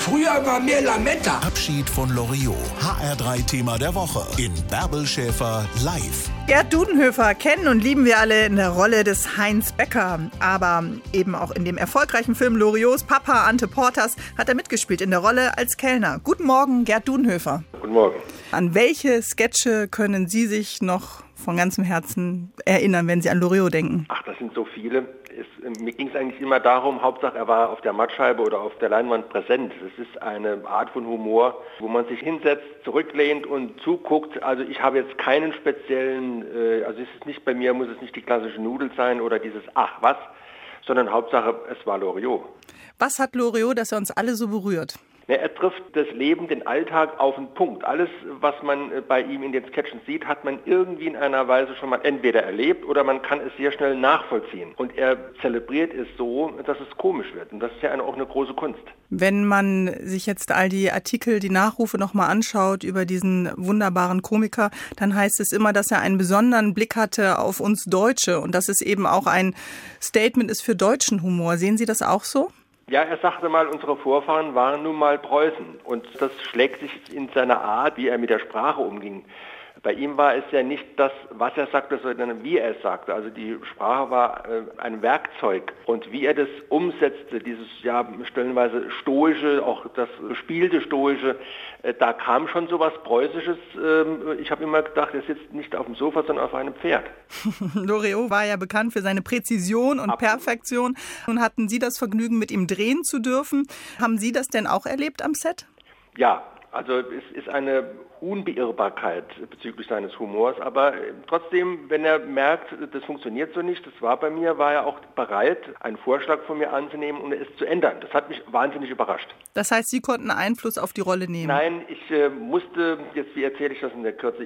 Früher war mehr Lametta. Abschied von Loriot. HR3-Thema der Woche. In Bärbel Schäfer live. Gerd Dudenhöfer kennen und lieben wir alle in der Rolle des Heinz Becker. Aber eben auch in dem erfolgreichen Film Loriots Papa Ante Portas hat er mitgespielt in der Rolle als Kellner. Guten Morgen, Gerd Dudenhöfer. Guten Morgen. An welche Sketche können Sie sich noch von ganzem Herzen erinnern, wenn Sie an Loriot denken? Ach, das sind so viele. Mir ging es eigentlich immer darum, Hauptsache er war auf der Mattscheibe oder auf der Leinwand präsent. Es ist eine Art von Humor, wo man sich hinsetzt, zurücklehnt und zuguckt. Also ich habe jetzt keinen speziellen, also es ist nicht bei mir, muss es nicht die klassische Nudel sein oder dieses Ach was, sondern Hauptsache es war Loriot. Was hat Loriot, dass er uns alle so berührt? Ja, er trifft das Leben, den Alltag auf den Punkt. Alles, was man bei ihm in den Sketchen sieht, hat man irgendwie in einer Weise schon mal entweder erlebt oder man kann es sehr schnell nachvollziehen. Und er zelebriert es so, dass es komisch wird. Und das ist ja auch eine große Kunst. Wenn man sich jetzt all die Artikel, die Nachrufe nochmal anschaut über diesen wunderbaren Komiker, dann heißt es immer, dass er einen besonderen Blick hatte auf uns Deutsche und dass es eben auch ein Statement ist für deutschen Humor. Sehen Sie das auch so? Ja, er sagte mal, unsere Vorfahren waren nun mal Preußen und das schlägt sich in seiner Art, wie er mit der Sprache umging. Bei ihm war es ja nicht das, was er sagte, sondern wie er es sagte. Also die Sprache war ein Werkzeug und wie er das umsetzte, dieses ja stellenweise stoische, auch das gespielte stoische, da kam schon so was Preußisches. Ich habe immer gedacht, er sitzt nicht auf dem Sofa, sondern auf einem Pferd. Loriot war ja bekannt für seine Präzision und Perfektion. Nun hatten Sie das Vergnügen, mit ihm drehen zu dürfen. Haben Sie das denn auch erlebt am Set? Ja. Also es ist eine Unbeirrbarkeit bezüglich seines Humors, aber trotzdem, wenn er merkt, das funktioniert so nicht, das war bei mir, war er auch bereit, einen Vorschlag von mir anzunehmen und es zu ändern. Das hat mich wahnsinnig überrascht. Das heißt, Sie konnten Einfluss auf die Rolle nehmen? Nein, ich musste, jetzt wie erzähle ich das in der Kürze,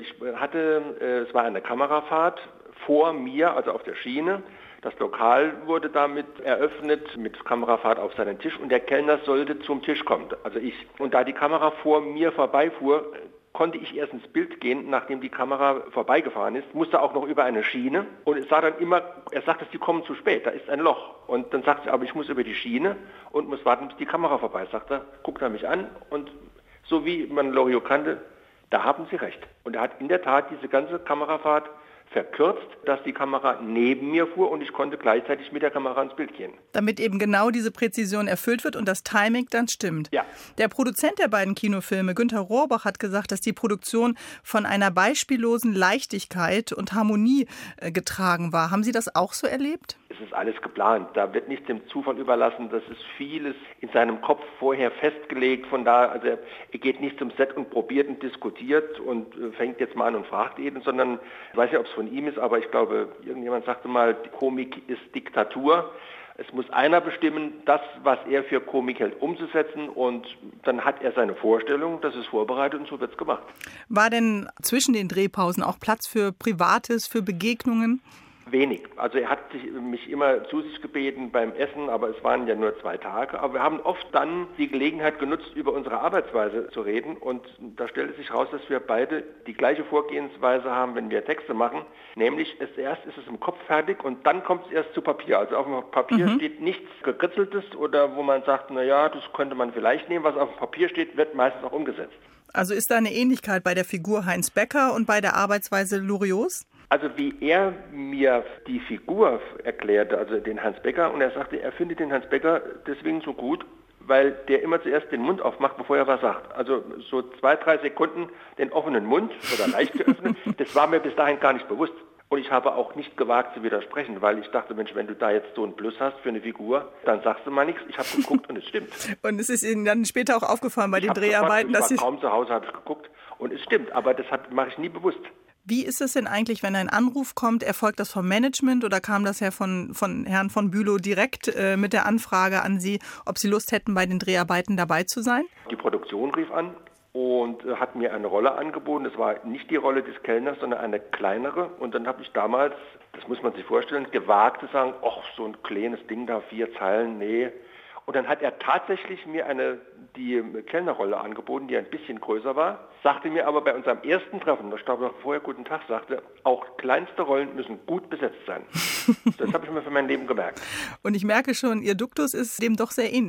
es war eine Kamerafahrt vor mir, also auf der Schiene. Das Lokal wurde damit eröffnet, mit Kamerafahrt auf seinen Tisch und der Kellner sollte zum Tisch kommen, also ich. Und da die Kamera vor mir vorbeifuhr, konnte ich erst ins Bild gehen, nachdem die Kamera vorbeigefahren ist, musste auch noch über eine Schiene und es sah dann immer, er sagte, Sie kommen zu spät, da ist ein Loch. Und dann sagte er, aber ich muss über die Schiene und muss warten, bis die Kamera vorbei ist. Sagt er, guckt er mich an und so wie man Loriot kannte, da haben Sie recht. Und er hat in der Tat diese ganze Kamerafahrt verkürzt, dass die Kamera neben mir fuhr und ich konnte gleichzeitig mit der Kamera ins Bild gehen. Damit eben genau diese Präzision erfüllt wird und das Timing dann stimmt. Ja. Der Produzent der beiden Kinofilme, Günter Rohrbach, hat gesagt, dass die Produktion von einer beispiellosen Leichtigkeit und Harmonie getragen war. Haben Sie das auch so erlebt? Es ist alles geplant. Da wird nicht dem Zufall überlassen. Das ist vieles in seinem Kopf vorher festgelegt. Von da, also er geht nicht zum Set und probiert und diskutiert und fängt jetzt mal an und fragt jeden, sondern ich weiß nicht, ob es von ihm ist, aber ich glaube, irgendjemand sagte mal, die Komik ist Diktatur. Es muss einer bestimmen, das, was er für Komik hält, umzusetzen und dann hat er seine Vorstellung, das ist vorbereitet und so wird es gemacht. War denn zwischen den Drehpausen auch Platz für Privates, für Begegnungen? Wenig. Also er hat mich immer zu sich gebeten beim Essen, aber es waren ja nur 2 Tage. Aber wir haben oft dann die Gelegenheit genutzt, über unsere Arbeitsweise zu reden. Und da stellte sich raus, dass wir beide die gleiche Vorgehensweise haben, wenn wir Texte machen. Nämlich erst ist es im Kopf fertig und dann kommt es erst zu Papier. Also auf dem Papier steht nichts Gekritzeltes oder wo man sagt, naja, das könnte man vielleicht nehmen. Was auf dem Papier steht, wird meistens auch umgesetzt. Also ist da eine Ähnlichkeit bei der Figur Heinz Becker und bei der Arbeitsweise Loriots? Also wie er mir die Figur erklärte, also den Heinz Becker, und er sagte, er findet den Heinz Becker deswegen so gut, weil der immer zuerst den Mund aufmacht, bevor er was sagt. Also so 2-3 Sekunden den offenen Mund oder leicht geöffnet, das war mir bis dahin gar nicht bewusst. Und ich habe auch nicht gewagt zu widersprechen, weil ich dachte, Mensch, wenn du da jetzt so einen Plus hast für eine Figur, dann sagst du mal nichts. Ich habe geguckt und es stimmt. Und es ist Ihnen dann später auch aufgefallen bei den Dreharbeiten, dass ich kaum zu Hause habe ich geguckt und es stimmt, aber das mache ich nie bewusst. Wie ist es denn eigentlich, wenn ein Anruf kommt? Erfolgt das vom Management oder kam das ja von Herrn von Bülow direkt mit der Anfrage an Sie, ob Sie Lust hätten, bei den Dreharbeiten dabei zu sein? Die Produktion rief an und hat mir eine Rolle angeboten. Das war nicht die Rolle des Kellners, sondern eine kleinere. Und dann habe ich damals, das muss man sich vorstellen, gewagt zu sagen, ach, so ein kleines Ding da, 4 Zeilen, nee. Und dann hat er tatsächlich mir die Kellnerrolle angeboten, die ein bisschen größer war, sagte mir aber bei unserem ersten Treffen, das glaube ich vorher guten Tag sagte, auch kleinste Rollen müssen gut besetzt sein. Das habe ich mir für mein Leben gemerkt. Und ich merke schon, Ihr Duktus ist dem doch sehr ähnlich.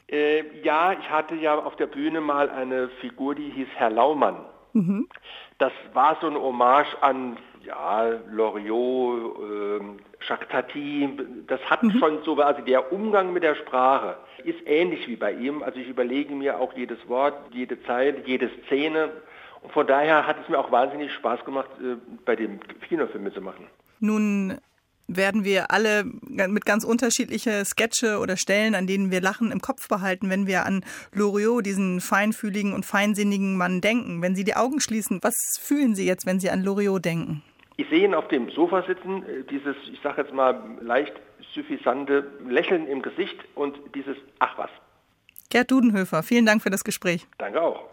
Ja, ich hatte ja auf der Bühne mal eine Figur, die hieß Herr Laumann. Das war so eine Hommage an Loriot, Jacques Tati. Das hat schon so, also der Umgang mit der Sprache ist ähnlich wie bei ihm. Also ich überlege mir auch jedes Wort, jede Zeile, jede Szene. Und von daher hat es mir auch wahnsinnig Spaß gemacht, bei dem Kinofilm mitzumachen. Nun werden wir alle mit ganz unterschiedliche Sketche oder Stellen, an denen wir lachen, im Kopf behalten, wenn wir an Loriot, diesen feinfühligen und feinsinnigen Mann, denken. Wenn Sie die Augen schließen, was fühlen Sie jetzt, wenn Sie an Loriot denken? Ich sehe ihn auf dem Sofa sitzen, dieses, ich sage jetzt mal, leicht suffisante Lächeln im Gesicht und dieses Ach was. Gerd Dudenhöfer, vielen Dank für das Gespräch. Danke auch.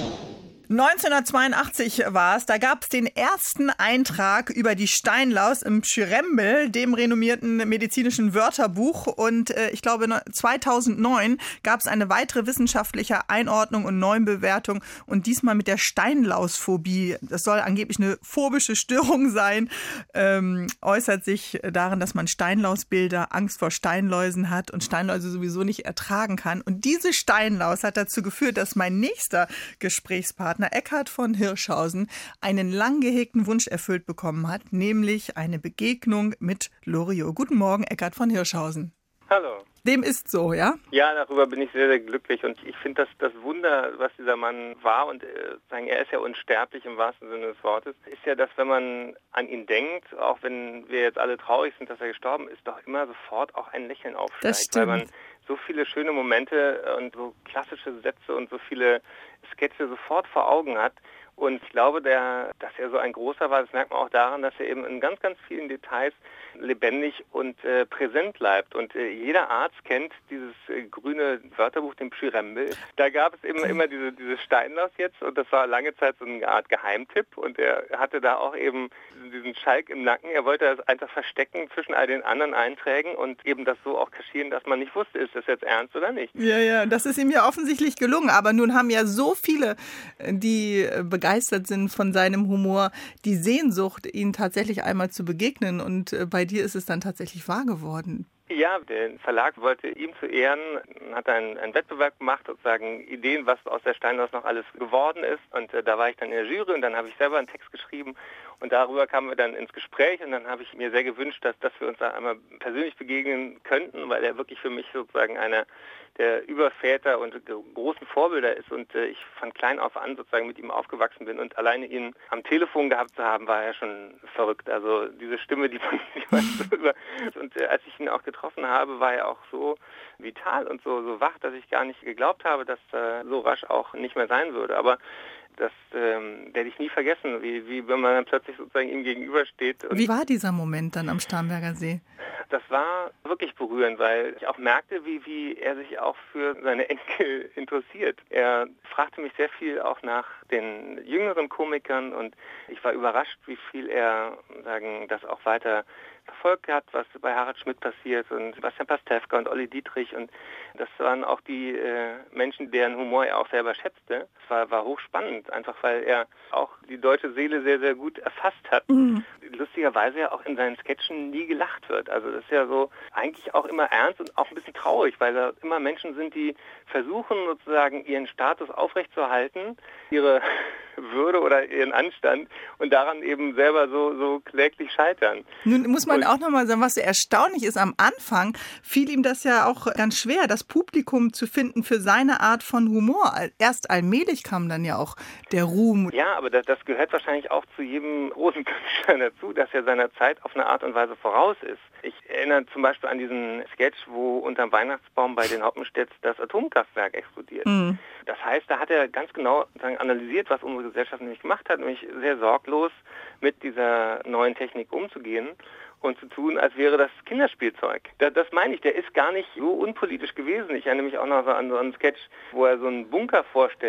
1982 war es, da gab es den ersten Eintrag über die Steinlaus im Pschyrembel, dem renommierten medizinischen Wörterbuch. Und ich glaube 2009 gab es eine weitere wissenschaftliche Einordnung und Neubewertung und diesmal mit der Steinlausphobie. Das soll angeblich eine phobische Störung sein, äußert sich darin, dass man Steinlausbilder, Angst vor Steinläusen hat und Steinläuse sowieso nicht ertragen kann. Und diese Steinlaus hat dazu geführt, dass mein nächster Gesprächspartner Eckhard von Hirschhausen einen lang gehegten Wunsch erfüllt bekommen hat, nämlich eine Begegnung mit Loriot. Guten Morgen, Eckhard von Hirschhausen. Hallo. Dem ist so, ja? Ja, darüber bin ich sehr, sehr glücklich und ich finde das Wunder, was dieser Mann war und er ist ja unsterblich im wahrsten Sinne des Wortes, ist ja, dass wenn man an ihn denkt, auch wenn wir jetzt alle traurig sind, dass er gestorben ist, doch immer sofort auch ein Lächeln aufsteigt. Das stimmt. Weil man so viele schöne Momente und so klassische Sätze und so viele Sketche sofort vor Augen hat. Und ich glaube, dass er so ein großer war, das merkt man auch daran, dass er eben in ganz, ganz vielen Details lebendig und präsent bleibt. Und jeder Arzt kennt dieses grüne Wörterbuch, den Pschyrembel. Da gab es eben immer diese Steinlaus jetzt und das war lange Zeit so eine Art Geheimtipp. Und er hatte da auch eben diesen Schalk im Nacken. Er wollte das einfach verstecken zwischen all den anderen Einträgen und eben das so auch kaschieren, dass man nicht wusste, ist das jetzt ernst oder nicht. Ja, das ist ihm ja offensichtlich gelungen. Aber nun haben ja so viele, die begeistert sind von seinem Humor, die Sehnsucht, ihn tatsächlich einmal zu begegnen. Und bei dir ist es dann tatsächlich wahr geworden. Ja, der Verlag wollte ihm zu Ehren, hat einen Wettbewerb gemacht, sozusagen Ideen, was aus der Steinlaus noch alles geworden ist. Und da war ich dann in der Jury und dann habe ich selber einen Text geschrieben und darüber kamen wir dann ins Gespräch und dann habe ich mir sehr gewünscht, dass wir uns da einmal persönlich begegnen könnten, weil er wirklich für mich sozusagen einer der Überväter und großen Vorbilder ist und ich von klein auf an sozusagen mit ihm aufgewachsen bin und alleine ihn am Telefon gehabt zu haben, war ja schon verrückt. Also diese Stimme, die man so über... Und als ich ihn auch getroffen habe, war er auch so vital und so wach, dass ich gar nicht geglaubt habe, dass so rasch auch nicht mehr sein würde. Aber das werde ich nie vergessen, wie wenn man dann plötzlich sozusagen ihm gegenübersteht. Und wie war dieser Moment dann am Starnberger See? Das war wirklich berührend, weil ich auch merkte, wie er sich auch für seine Enkel interessiert. Er fragte mich sehr viel auch nach den jüngeren Komikern und ich war überrascht, wie viel er das auch weiter verfolgt hat, was bei Harald Schmidt passiert und Sebastian Pastewka und Olli Dietrich und das waren auch die Menschen, deren Humor er auch selber schätzte. Es war hochspannend, einfach weil er auch die deutsche Seele sehr, sehr gut erfasst hat. Lustigerweise ja auch in seinen Sketchen nie gelacht wird. Also das ist ja so eigentlich auch immer ernst und auch ein bisschen traurig, weil da immer Menschen sind, die versuchen sozusagen ihren Status aufrechtzuerhalten, ihre Würde oder ihren Anstand und daran eben selber so kläglich scheitern. Nun muss man auch nochmal sagen, was so erstaunlich ist, am Anfang fiel ihm das ja auch ganz schwer, das Publikum zu finden für seine Art von Humor. Erst allmählich kam dann ja auch der Ruhm. Ja, aber das gehört wahrscheinlich auch zu jedem großen Künstler dazu, dass er seiner Zeit auf eine Art und Weise voraus ist. Ich erinnere zum Beispiel an diesen Sketch, wo unterm Weihnachtsbaum bei den Hoppenstedts das Atomkraftwerk explodiert. Das heißt, da hat er ganz genau analysiert, was unsere Gesellschaft nämlich gemacht hat, nämlich sehr sorglos mit dieser neuen Technik umzugehen und zu tun, als wäre das Kinderspielzeug. Das meine ich, der ist gar nicht so unpolitisch gewesen. Ich erinnere mich auch noch so an so einen Sketch, wo er so einen Bunker vorstellt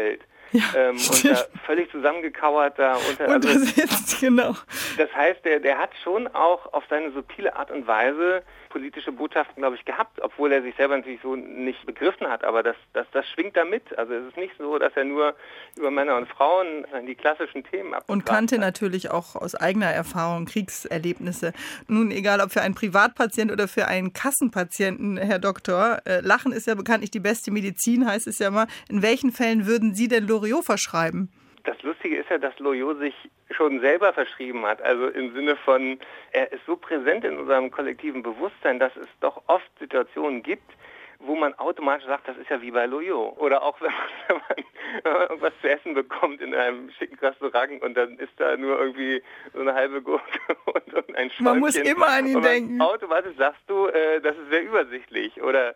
und da völlig zusammengekauert da untersitzt, genau. Das heißt, der hat schon auch auf seine subtile Art und Weise politische Botschaften, glaube ich, gehabt, obwohl er sich selber natürlich so nicht begriffen hat, aber das schwingt da mit. Also es ist nicht so, dass er nur über Männer und Frauen die klassischen Themen abgebracht und kannte natürlich auch aus eigener Erfahrung Kriegserlebnisse. Nun, egal ob für einen Privatpatient oder für einen Kassenpatienten, Herr Doktor, Lachen ist ja bekanntlich die beste Medizin, heißt es ja mal. In welchen Fällen würden Sie denn Loriot verschreiben? Das Lustige ist ja, dass Loriot sich schon selber verschrieben hat. Also im Sinne von, er ist so präsent in unserem kollektiven Bewusstsein, dass es doch oft Situationen gibt, wo man automatisch sagt, das ist ja wie bei Loriot. Oder auch wenn man irgendwas zu essen bekommt in einem schicken Restaurant und dann ist da nur irgendwie so eine halbe Gurke und ein Schweinchen. Man muss immer an ihn denken. Automatisch sagst du, das ist sehr übersichtlich. Oder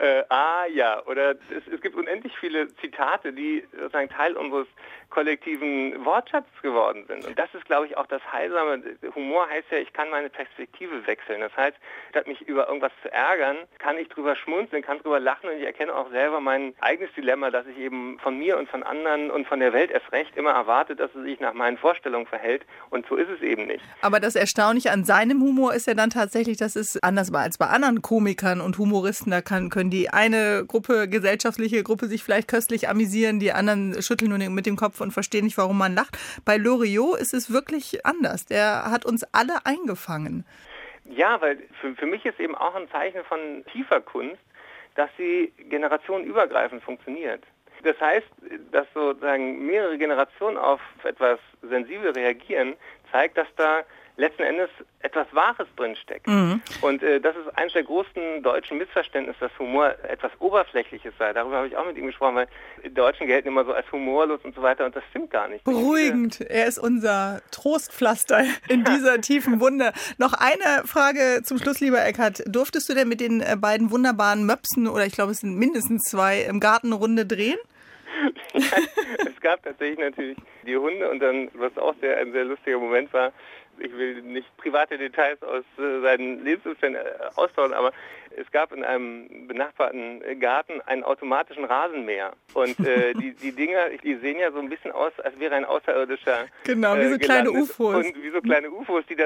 ja. Oder es gibt unendlich viele Zitate, die sozusagen Teil unseres kollektiven Wortschatzes geworden sind. Und das ist, glaube ich, auch das Heilsame. Humor heißt ja, ich kann meine Perspektive wechseln. Das heißt, statt mich über irgendwas zu ärgern, kann ich drüber schmunzeln, kann drüber lachen und ich erkenne auch selber mein eigenes Dilemma, dass ich eben von mir und von anderen und von der Welt erst recht immer erwarte, dass sie sich nach meinen Vorstellungen verhält. Und so ist es eben nicht. Aber das Erstaunliche an seinem Humor ist ja dann tatsächlich, dass es anders war als bei anderen Komikern und Humoristen. Da können die eine gesellschaftliche Gruppe sich vielleicht köstlich amüsieren, die anderen schütteln nur mit dem Kopf und verstehen nicht, warum man lacht. Bei Loriot ist es wirklich anders. Der hat uns alle eingefangen. Ja, weil für mich ist eben auch ein Zeichen von tiefer Kunst, dass sie generationenübergreifend funktioniert. Das heißt, dass sozusagen mehrere Generationen auf etwas sensibel reagieren, zeigt, dass da letzten Endes etwas Wahres drinsteckt. Mhm. Und das ist eines der großen deutschen Missverständnisse, dass Humor etwas Oberflächliches sei. Darüber habe ich auch mit ihm gesprochen, weil die Deutschen gelten immer so als humorlos und so weiter und das stimmt gar nicht. Beruhigend. Er ist unser Trostpflaster in dieser tiefen Wunde. Noch eine Frage zum Schluss, lieber Eckhard. Durftest du denn mit den beiden wunderbaren Möpsen, oder ich glaube, es sind mindestens 2, im Garten eine Runde drehen? Ja, es gab tatsächlich natürlich die Hunde und dann, was auch ein sehr lustiger Moment war, ich will nicht private Details aus seinen Lebensumständen ausbauen, aber es gab in einem benachbarten Garten einen automatischen Rasenmäher. Und die Dinger, die sehen ja so ein bisschen aus, als wäre ein Außerirdischer genau, wie so kleine UFOs. Und wie so kleine UFOs, die dann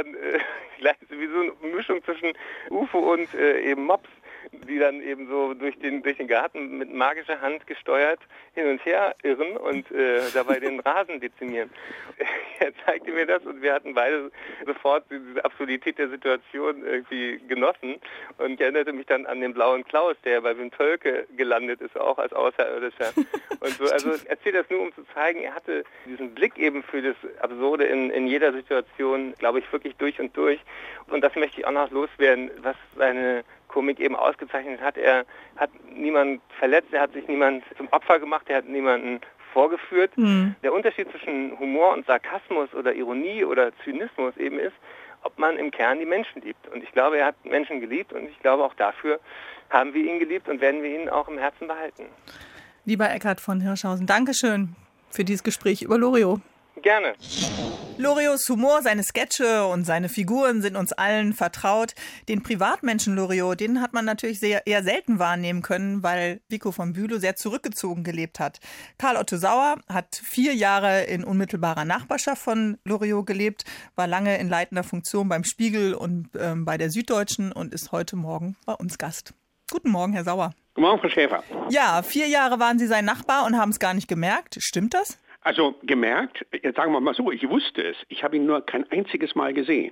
wie so eine Mischung zwischen UFO und eben Mops, die dann eben so durch den Garten mit magischer Hand gesteuert hin und her irren und dabei den Rasen dezimieren. Er zeigte mir das und wir hatten beide sofort diese Absurdität der Situation irgendwie genossen und ich erinnerte mich dann an den blauen Klaus, der bei Wim Tölke gelandet ist, auch als Außerirdischer. Und so, also ich erzähle das nur, um zu zeigen, er hatte diesen Blick eben für das Absurde in jeder Situation, glaube ich, wirklich durch und durch. Und das möchte ich auch noch loswerden, was seine Komik eben ausgezeichnet hat. Er hat niemanden verletzt, er hat sich niemand zum Opfer gemacht, er hat niemanden vorgeführt. Mhm. Der Unterschied zwischen Humor und Sarkasmus oder Ironie oder Zynismus eben ist, ob man im Kern die Menschen liebt. Und ich glaube, er hat Menschen geliebt und ich glaube, auch dafür haben wir ihn geliebt und werden wir ihn auch im Herzen behalten. Lieber Eckhard von Hirschhausen, Dankeschön für dieses Gespräch über Loriot. Gerne. Loriots Humor, seine Sketche und seine Figuren sind uns allen vertraut. Den Privatmenschen Loriot, den hat man natürlich eher selten wahrnehmen können, weil Vico von Bülow sehr zurückgezogen gelebt hat. Karl Otto Sauer hat 4 Jahre in unmittelbarer Nachbarschaft von Loriot gelebt, war lange in leitender Funktion beim Spiegel und bei der Süddeutschen und ist heute Morgen bei uns Gast. Guten Morgen, Herr Sauer. Guten Morgen, Frau Schäfer. Ja, 4 Jahre waren Sie sein Nachbar und haben es gar nicht gemerkt. Stimmt das? Also gemerkt, jetzt sagen wir mal so, ich wusste es. Ich habe ihn nur kein einziges Mal gesehen.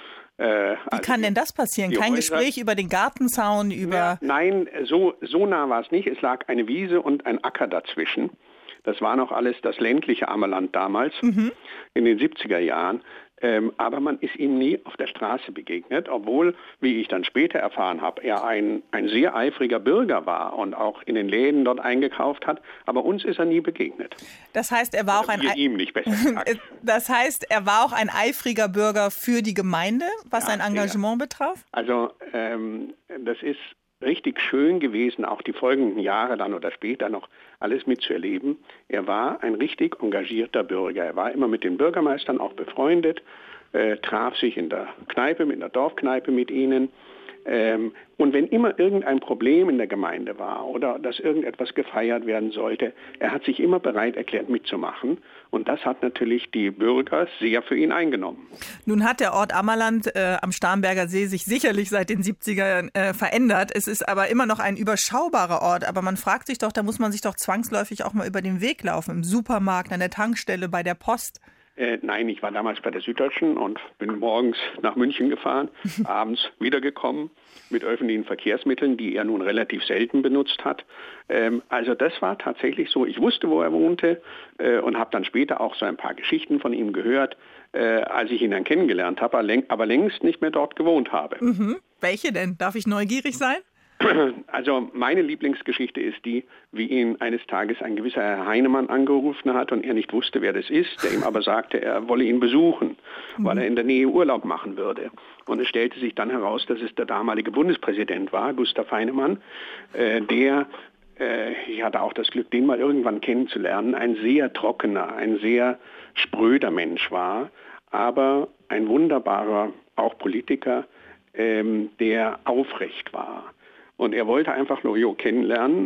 Wie kann denn das passieren? Kein Gespräch über den Gartenzaun, über... Ja, nein, so nah war es nicht. Es lag eine Wiese und ein Acker dazwischen. Das war noch alles das ländliche Ammerland damals, in den 70er Jahren. Aber man ist ihm nie auf der Straße begegnet, obwohl, wie ich dann später erfahren habe, er ein sehr eifriger Bürger war und auch in den Läden dort eingekauft hat. Aber uns ist er nie begegnet. Das heißt, er war auch ihm nicht besser gesagt. Das heißt, er war auch ein eifriger Bürger für die Gemeinde, was sein Engagement betraf? Also das ist richtig schön gewesen, auch die folgenden Jahre dann oder später noch alles mitzuerleben. Er war ein richtig engagierter Bürger. Er war immer mit den Bürgermeistern auch befreundet, traf sich in der Kneipe, in der Dorfkneipe mit ihnen. Und wenn immer irgendein Problem in der Gemeinde war oder dass irgendetwas gefeiert werden sollte, er hat sich immer bereit erklärt mitzumachen. Und das hat natürlich die Bürger sehr für ihn eingenommen. Nun hat der Ort Ammerland am Starnberger See sich sicherlich seit den 70ern verändert. Es ist aber immer noch ein überschaubarer Ort. Aber man fragt sich doch, da muss man sich doch zwangsläufig auch mal über den Weg laufen. Im Supermarkt, an der Tankstelle, bei der Post. Nein, ich war damals bei der Süddeutschen und bin morgens nach München gefahren, abends wiedergekommen mit öffentlichen Verkehrsmitteln, die er nun relativ selten benutzt hat. Also das war tatsächlich so. Ich wusste, wo er wohnte und habe dann später auch so ein paar Geschichten von ihm gehört, als ich ihn dann kennengelernt habe, aber längst nicht mehr dort gewohnt habe. Mhm. Welche denn? Darf ich neugierig sein? Also meine Lieblingsgeschichte ist die, wie ihn eines Tages ein gewisser Herr Heinemann angerufen hat und er nicht wusste, wer das ist, der ihm aber sagte, er wolle ihn besuchen, weil er in der Nähe Urlaub machen würde. Und es stellte sich dann heraus, dass es der damalige Bundespräsident war, Gustav Heinemann, ich hatte auch das Glück, den mal irgendwann kennenzulernen, ein sehr trockener, ein sehr spröder Mensch war, aber ein wunderbarer, auch Politiker, der aufrecht war. Und er wollte einfach Loriot kennenlernen,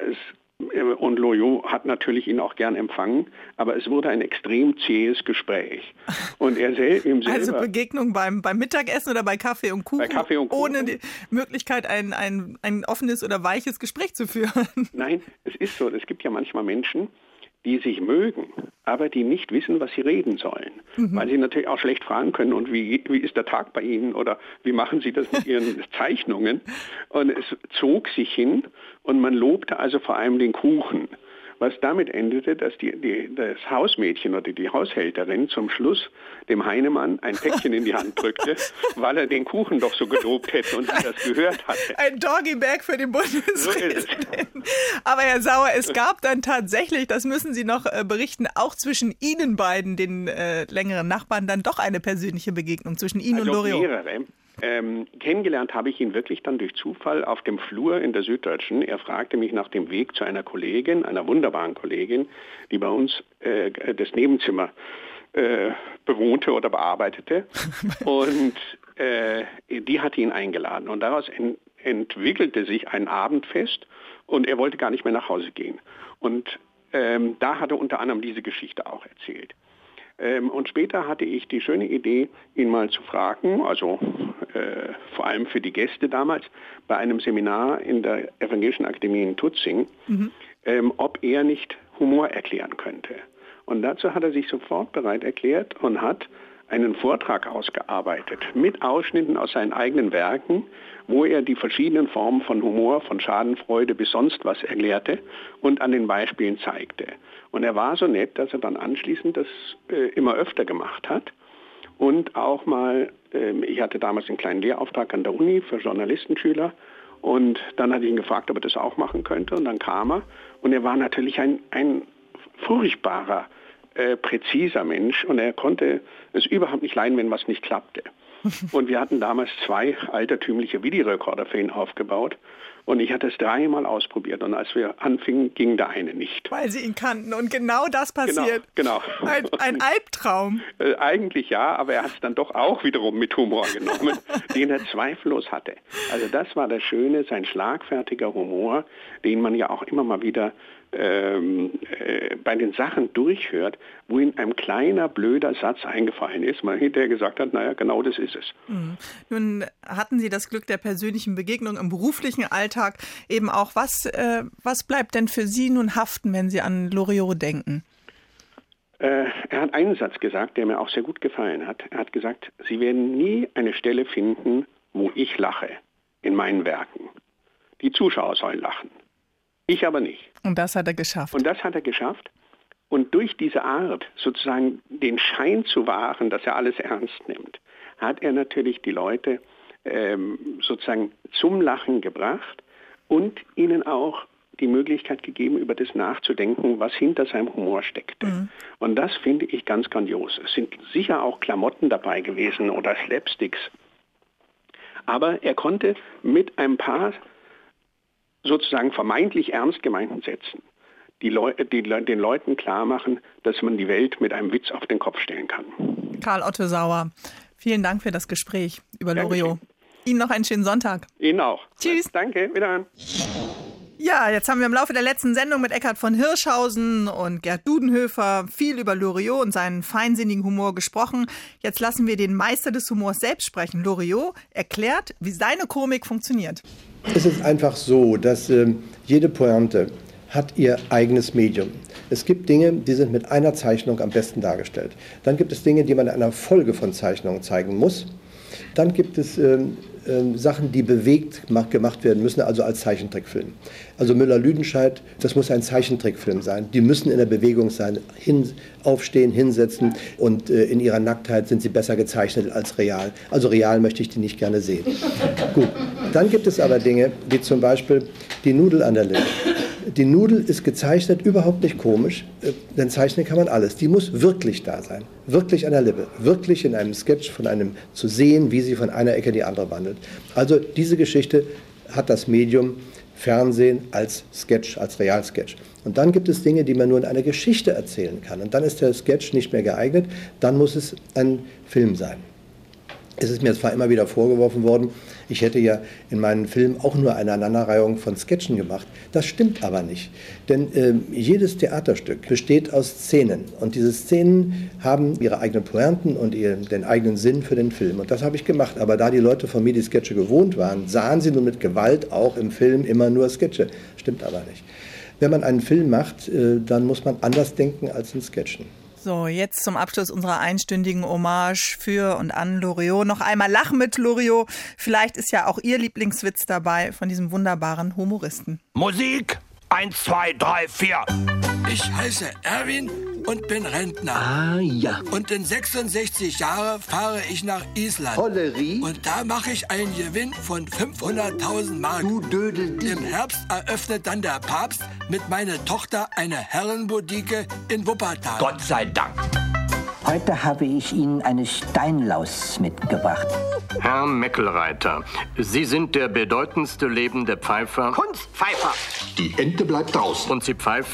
und Loriot hat natürlich ihn auch gern empfangen, aber es wurde ein extrem zähes Gespräch. Und er selber... Also Begegnung beim Mittagessen oder bei Kaffee und Kuchen? Bei Kaffee und Kuchen. Ohne die Möglichkeit, ein offenes oder weiches Gespräch zu führen? Nein, es ist so, es gibt ja manchmal Menschen, die sich mögen, aber die nicht wissen, was sie reden sollen. Weil sie natürlich auch schlecht fragen können, und wie ist der Tag bei Ihnen oder wie machen Sie das mit Ihren Zeichnungen? Und es zog sich hin und man lobte also vor allem den Kuchen. Was damit endete, dass das Hausmädchen oder die Haushälterin zum Schluss dem Heinemann ein Päckchen in die Hand drückte, weil er den Kuchen doch so gelobt hätte und sie das gehört hatte. Ein Doggy-Bag für den Bundespräsidenten. Aber Herr Sauer, es gab dann tatsächlich, das müssen Sie noch berichten, auch zwischen Ihnen beiden, den längeren Nachbarn, dann doch eine persönliche Begegnung zwischen Ihnen und Loriot. Mehrere. Kennengelernt habe ich ihn wirklich dann durch Zufall auf dem Flur in der Süddeutschen. Er fragte mich nach dem Weg zu einer Kollegin, einer wunderbaren Kollegin, die bei uns das Nebenzimmer bewohnte oder bearbeitete. Und die hatte ihn eingeladen. Und daraus entwickelte sich ein Abendfest und er wollte gar nicht mehr nach Hause gehen. Und da hat er unter anderem diese Geschichte auch erzählt. Und später hatte ich die schöne Idee, ihn mal zu fragen, also vor allem für die Gäste damals, bei einem Seminar in der Evangelischen Akademie in Tutzing, ob er nicht Humor erklären könnte. Und dazu hat er sich sofort bereit erklärt und hat einen Vortrag ausgearbeitet mit Ausschnitten aus seinen eigenen Werken, wo er die verschiedenen Formen von Humor, von Schadenfreude bis sonst was erklärte und an den Beispielen zeigte. Und er war so nett, dass er dann anschließend das immer öfter gemacht hat und auch mal, ich hatte damals einen kleinen Lehrauftrag an der Uni für Journalistenschüler und dann hatte ich ihn gefragt, ob er das auch machen könnte und dann kam er und er war natürlich ein furchtbarer, präziser Mensch und er konnte es überhaupt nicht leiden, wenn was nicht klappte. Und wir hatten damals 2 altertümliche Videorekorder für ihn aufgebaut. Und ich hatte es 3-mal ausprobiert. Und als wir anfingen, ging der eine nicht. Weil Sie ihn kannten. Und genau das passiert. Genau. Ein Albtraum. Eigentlich ja, aber er hat es dann doch auch wiederum mit Humor genommen, den er zweifellos hatte. Also das war das Schöne, sein schlagfertiger Humor, den man ja auch immer mal wieder bei den Sachen durchhört, wo ihm ein kleiner, blöder Satz eingefallen ist, man hinterher gesagt hat, naja, genau das ist es. Nun hatten Sie das Glück der persönlichen Begegnung im beruflichen Alltag eben auch. Was bleibt denn für Sie nun haften, wenn Sie an Loriot denken? Er hat einen Satz gesagt, der mir auch sehr gut gefallen hat. Er hat gesagt, Sie werden nie eine Stelle finden, wo ich lache in meinen Werken. Die Zuschauer sollen lachen. Ich aber nicht. Und das hat er geschafft. Und durch diese Art, sozusagen den Schein zu wahren, dass er alles ernst nimmt, hat er natürlich die Leute sozusagen zum Lachen gebracht und ihnen auch die Möglichkeit gegeben, über das nachzudenken, was hinter seinem Humor steckte. Und das finde ich ganz grandios. Es sind sicher auch Klamotten dabei gewesen oder Slapsticks. Aber er konnte mit ein paar sozusagen vermeintlich ernst gemeinten Sätzen den Leuten klar machen, dass man die Welt mit einem Witz auf den Kopf stellen kann. Karl Otto Sauer, vielen Dank für das Gespräch über Loriot. Ihnen noch einen schönen Sonntag. Ihnen auch. Tschüss. Danke, wiederhören. Ja, jetzt haben wir im Laufe der letzten Sendung mit Eckhard von Hirschhausen und Gerd Dudenhöfer viel über Loriot und seinen feinsinnigen Humor gesprochen. Jetzt lassen wir den Meister des Humors selbst sprechen. Loriot erklärt, wie seine Komik funktioniert. Es ist einfach so, dass jede Pointe hat ihr eigenes Medium. Es gibt Dinge, die sind mit einer Zeichnung am besten dargestellt. Dann gibt es Dinge, die man in einer Folge von Zeichnungen zeigen muss. Dann gibt es Sachen, die bewegt gemacht werden müssen, also als Zeichentrickfilm. Also Müller-Lüdenscheid, das muss ein Zeichentrickfilm sein. Die müssen in der Bewegung sein, aufstehen, hinsetzen und in ihrer Nacktheit sind sie besser gezeichnet als real. Also real möchte ich die nicht gerne sehen. Gut, dann gibt es aber Dinge, wie zum Beispiel die Nudel an der Lippe. Die Nudel ist gezeichnet, überhaupt nicht komisch, denn zeichnen kann man alles. Die muss wirklich da sein, wirklich an der Lippe, wirklich in einem Sketch von einem zu sehen, wie sie von einer Ecke in die andere wandelt. Also diese Geschichte hat das Medium Fernsehen als Sketch, als Realsketch. Und dann gibt es Dinge, die man nur in einer Geschichte erzählen kann. Und dann ist der Sketch nicht mehr geeignet, dann muss es ein Film sein. Es ist mir zwar immer wieder vorgeworfen worden, ich hätte ja in meinen Filmen auch nur eine Aneinanderreihung von Sketchen gemacht. Das stimmt aber nicht. Denn jedes Theaterstück besteht aus Szenen. Und diese Szenen haben ihre eigenen Pointen und den eigenen Sinn für den Film. Und das habe ich gemacht. Aber da die Leute von mir die Sketche gewohnt waren, sahen sie nun mit Gewalt auch im Film immer nur Sketche. Stimmt aber nicht. Wenn man einen Film macht, dann muss man anders denken als in Sketchen. So, jetzt zum Abschluss unserer einstündigen Hommage für und an Loriot. Noch einmal lachen mit Loriot. Vielleicht ist ja auch Ihr Lieblingswitz dabei von diesem wunderbaren Humoristen. Musik! 1, 2, 3, 4. Ich heiße Erwin und bin Rentner. Ah, ja. Und in 66 Jahren fahre ich nach Island. Hollerie? Und da mache ich einen Gewinn von 500.000 Mark. Du Dödel. Im Herbst eröffnet dann der Papst mit meiner Tochter eine Herrenboutique in Wuppertal. Gott sei Dank. Heute habe ich Ihnen eine Steinlaus mitgebracht. Herr Meckelreiter, Sie sind der bedeutendste lebende Pfeifer. Kunstpfeifer. Die Ente bleibt draußen. Und Sie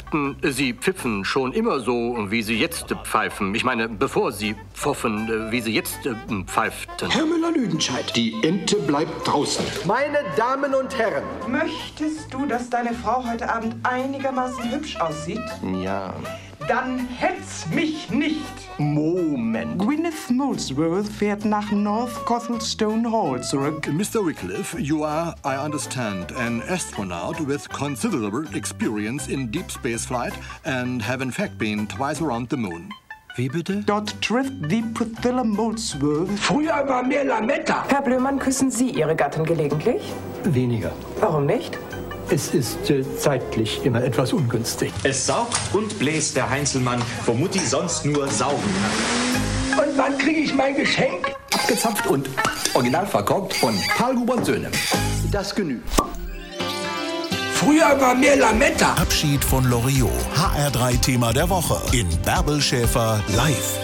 pfiffen schon immer so, wie Sie jetzt pfeifen. Ich meine, bevor Sie pfoffen, wie Sie jetzt pfeiften. Herr Müller-Lüdenscheid, die Ente bleibt draußen. Meine Damen und Herren. Möchtest du, dass deine Frau heute Abend einigermaßen hübsch aussieht? Ja. Dann hetz mich nicht. Moment. Gwyneth Molesworth fährt nach North Cothelstone Hall zurück. Mr. Wycliffe, you are, I understand, an astronaut with considerable experience in deep space flight and have in fact been twice around the moon. Wie bitte? Dort trifft die Priscilla Molesworth. Früher war mehr Lametta. Herr Blömann, küssen Sie Ihre Gattin gelegentlich? Weniger. Warum nicht? Es ist zeitlich immer etwas ungünstig. Es saugt und bläst der Heinzelmann, wo Mutti sonst nur saugen kann. Und wann kriege ich mein Geschenk? Abgezapft und original verkorkt von Karl Huber Söhne. Das genügt. Früher war mehr Lametta. Abschied von Loriot. HR3 Thema der Woche in Bärbel Schäfer live.